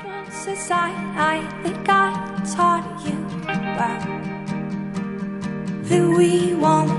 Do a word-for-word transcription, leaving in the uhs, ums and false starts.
Aside, I think I taught you well that we won't